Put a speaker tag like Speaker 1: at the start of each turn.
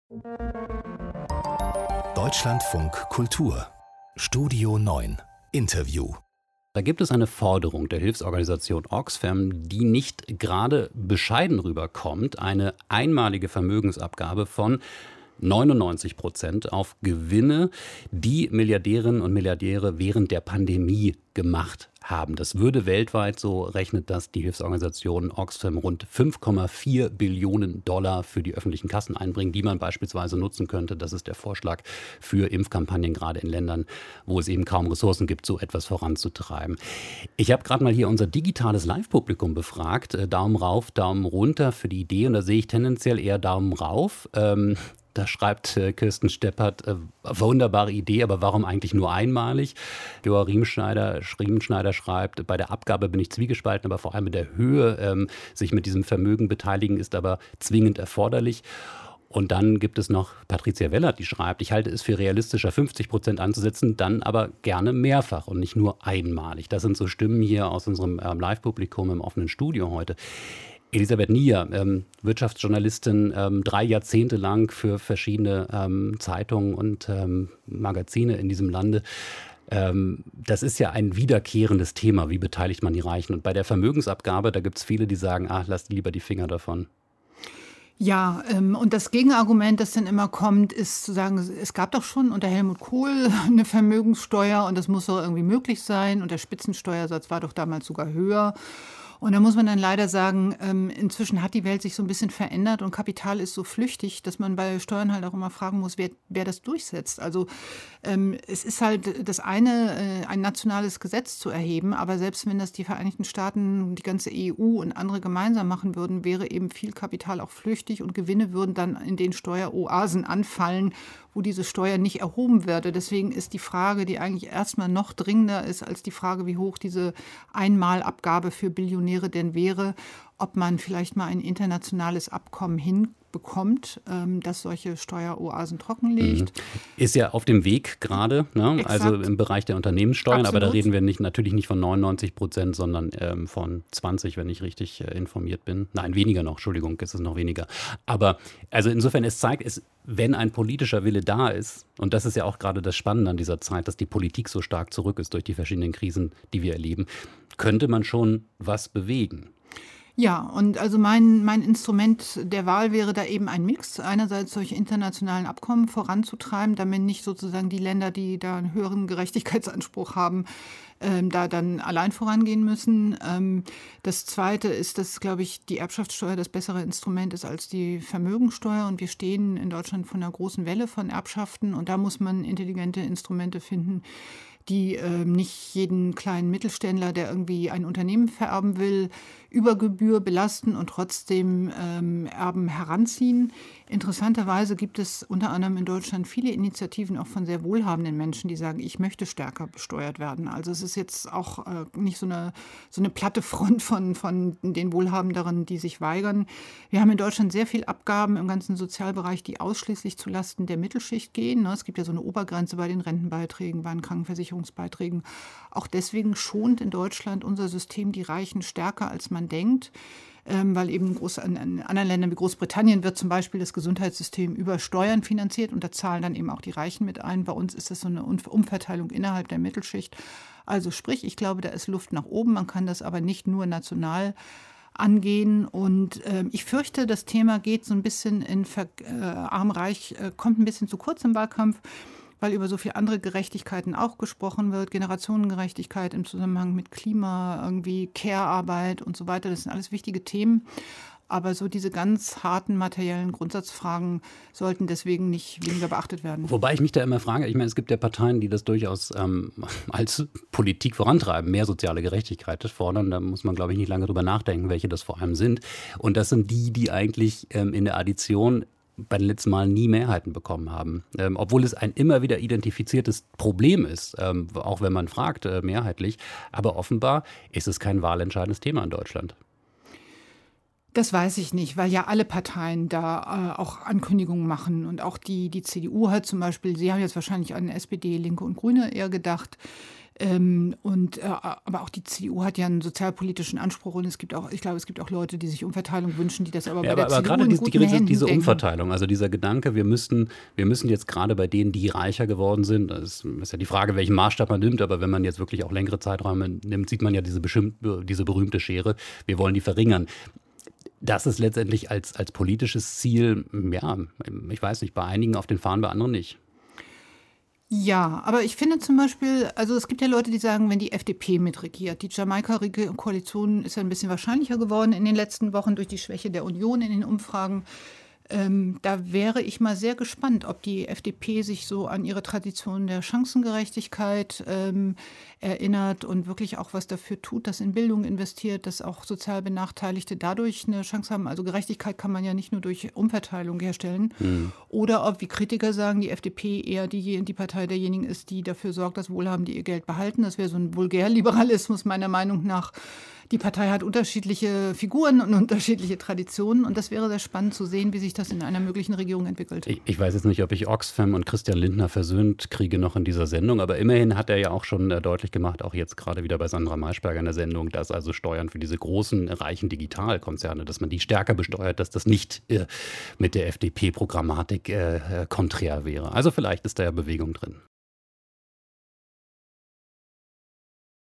Speaker 1: Deutschlandfunk Kultur Studio 9 Interview.
Speaker 2: Da gibt es eine Forderung der Hilfsorganisation Oxfam, die nicht gerade bescheiden rüberkommt. Eine einmalige Vermögensabgabe von 99% auf Gewinne, die Milliardärinnen und Milliardäre während der Pandemie gemacht haben. Das würde weltweit, so rechnet das die Hilfsorganisation Oxfam, rund 5,4 Billionen Dollar für die öffentlichen Kassen einbringen, die man beispielsweise nutzen könnte. Das ist der Vorschlag für Impfkampagnen, gerade in Ländern, wo es eben kaum Ressourcen gibt, so etwas voranzutreiben. Ich habe gerade mal hier unser digitales Live-Publikum befragt. Daumen rauf, Daumen runter für die Idee. Und da sehe ich tendenziell eher Daumen rauf. Da schreibt Kirsten Steppert, wunderbare Idee, aber warum eigentlich nur einmalig? Joa Riemschneider schreibt, bei der Abgabe bin ich zwiegespalten, aber vor allem in der Höhe sich mit diesem Vermögen beteiligen ist aber zwingend erforderlich. Und dann gibt es noch Patricia Wellert, die schreibt, ich halte es für realistischer, 50% anzusetzen, dann aber gerne mehrfach und nicht nur einmalig. Das sind so Stimmen hier aus unserem Live-Publikum im offenen Studio heute. Elisabeth Nier, Wirtschaftsjournalistin, 3 Jahrzehnte lang für verschiedene Zeitungen und Magazine in diesem Lande. Das ist ja ein wiederkehrendes Thema. Wie beteiligt man die Reichen? Und bei der Vermögensabgabe, da gibt es viele, die sagen, lasst lieber die Finger davon.
Speaker 3: Ja, und das Gegenargument, das dann immer kommt, ist zu sagen, es gab doch schon unter Helmut Kohl eine Vermögenssteuer und das muss doch irgendwie möglich sein. Und der Spitzensteuersatz war doch damals sogar höher. Und da muss man dann leider sagen, inzwischen hat die Welt sich so ein bisschen verändert und Kapital ist so flüchtig, dass man bei Steuern halt auch immer fragen muss, wer das durchsetzt. Also es ist halt das eine, ein nationales Gesetz zu erheben, aber selbst wenn das die Vereinigten Staaten, die ganze EU und andere gemeinsam machen würden, wäre eben viel Kapital auch flüchtig und Gewinne würden dann in den Steueroasen anfallen, wo diese Steuer nicht erhoben werde. Deswegen ist die Frage, die eigentlich erstmal noch dringender ist als die Frage, wie hoch diese Einmalabgabe für Billionäre denn wäre, ob man vielleicht mal ein internationales Abkommen hinbekommt, das solche Steueroasen trockenlegt.
Speaker 2: Ist ja auf dem Weg gerade, ne? Also im Bereich der Unternehmenssteuern,
Speaker 3: Absolut.
Speaker 2: Aber da reden wir natürlich nicht von 99%, sondern von 20, wenn ich richtig informiert bin. Nein, weniger noch, Entschuldigung, ist es noch weniger. Aber also insofern, es zeigt, wenn ein politischer Wille da ist, und das ist ja auch gerade das Spannende an dieser Zeit, dass die Politik so stark zurück ist durch die verschiedenen Krisen, die wir erleben, könnte man schon was bewegen.
Speaker 3: Ja, und also mein Instrument der Wahl wäre da eben ein Mix. Einerseits solche internationalen Abkommen voranzutreiben, damit nicht sozusagen die Länder, die da einen höheren Gerechtigkeitsanspruch haben, da dann allein vorangehen müssen. Das Zweite ist, dass, glaube ich, die Erbschaftssteuer das bessere Instrument ist als die Vermögensteuer. Und wir stehen in Deutschland vor einer großen Welle von Erbschaften. Und da muss man intelligente Instrumente finden, die nicht jeden kleinen Mittelständler, der irgendwie ein Unternehmen vererben will, über Gebühr belasten und trotzdem Erben heranziehen. Interessanterweise gibt es unter anderem in Deutschland viele Initiativen auch von sehr wohlhabenden Menschen, die sagen, ich möchte stärker besteuert werden. Also es ist jetzt auch nicht so eine platte Front von den Wohlhabenderen, die sich weigern. Wir haben in Deutschland sehr viel Abgaben im ganzen Sozialbereich, die ausschließlich zulasten der Mittelschicht gehen. Es gibt ja so eine Obergrenze bei den Rentenbeiträgen, bei den Krankenversicherungsbeiträgen. Auch deswegen schont in Deutschland unser System die Reichen stärker, als man denkt. Weil eben in anderen Ländern wie Großbritannien wird zum Beispiel das Gesundheitssystem über Steuern finanziert und da zahlen dann eben auch die Reichen mit ein. Bei uns ist das so eine Umverteilung innerhalb der Mittelschicht. Also sprich, ich glaube, da ist Luft nach oben. Man kann das aber nicht nur national angehen. Und ich fürchte, das Thema geht so ein bisschen in arm-reich, kommt ein bisschen zu kurz im Wahlkampf, weil über so viele andere Gerechtigkeiten auch gesprochen wird, Generationengerechtigkeit im Zusammenhang mit Klima, irgendwie Care-Arbeit und so weiter. Das sind alles wichtige Themen. Aber so diese ganz harten materiellen Grundsatzfragen sollten deswegen nicht weniger beachtet werden.
Speaker 2: Wobei ich mich da immer frage, ich meine, es gibt ja Parteien, die das durchaus als Politik vorantreiben, mehr soziale Gerechtigkeit fordern. Da muss man, glaube ich, nicht lange drüber nachdenken, welche das vor allem sind. Und das sind die eigentlich in der Addition bei den letzten Malen nie Mehrheiten bekommen haben. Obwohl es ein immer wieder identifiziertes Problem ist, auch wenn man fragt, mehrheitlich. Aber offenbar ist es kein wahlentscheidendes Thema in Deutschland.
Speaker 3: Das weiß ich nicht, weil ja alle Parteien da auch Ankündigungen machen. Und auch die CDU hat zum Beispiel, Sie haben jetzt wahrscheinlich an SPD, Linke und Grüne eher gedacht. Aber auch die CDU hat ja einen sozialpolitischen Anspruch und ich glaube, es gibt auch Leute, die sich Umverteilung wünschen, die das aber bei der
Speaker 2: aber
Speaker 3: CDU
Speaker 2: gerade
Speaker 3: in guten Händen
Speaker 2: diese
Speaker 3: denken.
Speaker 2: Umverteilung, also dieser Gedanke, wir müssen jetzt gerade bei denen, die reicher geworden sind, das ist ja die Frage, welchen Maßstab man nimmt, aber wenn man jetzt wirklich auch längere Zeiträume nimmt, sieht man ja diese berühmte Schere, wir wollen die verringern. Das ist letztendlich als politisches Ziel, ja, ich weiß nicht, bei einigen auf den Fahnen, bei anderen nicht.
Speaker 3: Ja, aber ich finde zum Beispiel, also es gibt ja Leute, die sagen, wenn die FDP mitregiert, die Jamaika-Koalition ist ja ein bisschen wahrscheinlicher geworden in den letzten Wochen durch die Schwäche der Union in den Umfragen. Da wäre ich mal sehr gespannt, ob die FDP sich so an ihre Tradition der Chancengerechtigkeit erinnert und wirklich auch was dafür tut, dass in Bildung investiert, dass auch sozial Benachteiligte dadurch eine Chance haben. Also Gerechtigkeit kann man ja nicht nur durch Umverteilung herstellen. Oder ob, wie Kritiker sagen, die FDP eher die Partei derjenigen ist, die dafür sorgt, dass Wohlhabende ihr Geld behalten. Das wäre so ein Vulgärliberalismus meiner Meinung nach. Die Partei hat unterschiedliche Figuren und unterschiedliche Traditionen und das wäre sehr spannend zu sehen, wie sich das in einer möglichen Regierung entwickelt.
Speaker 2: Ich weiß jetzt nicht, ob ich Oxfam und Christian Lindner versöhnt kriege noch in dieser Sendung, aber immerhin hat er ja auch schon deutlich gemacht, auch jetzt gerade wieder bei Sandra Maischberger in der Sendung, dass also Steuern für diese großen, reichen Digitalkonzerne, dass man die stärker besteuert, dass das nicht mit der FDP-Programmatik konträr wäre. Also vielleicht ist da ja Bewegung drin.